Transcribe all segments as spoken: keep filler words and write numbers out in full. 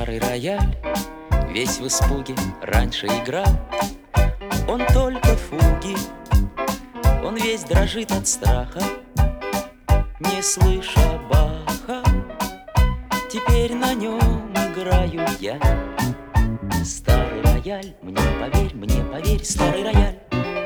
Старый рояль, весь в испуге, раньше играл он только фуги. Он весь дрожит от страха, не слыша Баха. Теперь на нем играю я. Старый рояль, мне поверь, мне поверь, старый рояль.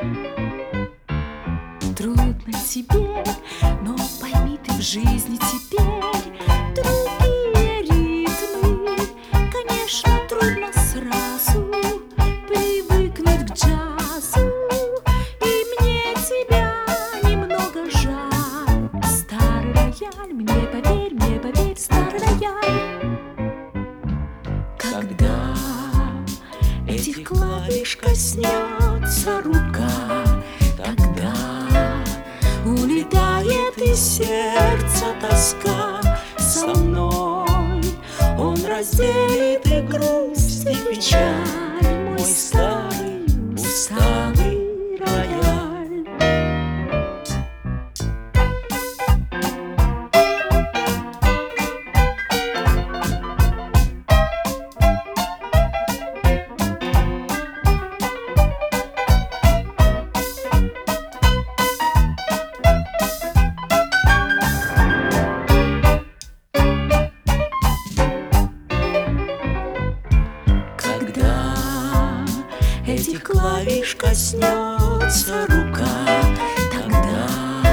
Трудно тебе, но пойми ты, в жизни теперь другие ритмы. Конечно, трудно сразу привыкнуть к джазу, и мне тебя немного жаль. Старый рояль, мне поверь, мне поверь, старый рояль. Когда этих клавиш коснется рука, тогда улетает из сердца тоска. Со мной он разделит и грусть, и печаль, мой старый, усталый рояль. Этих клавиш коснется рука, тогда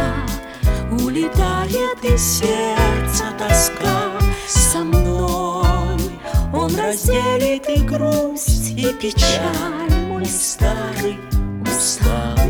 улетает из сердца тоска. Со мной он разделит и грусть, и печаль, мой старый, усталый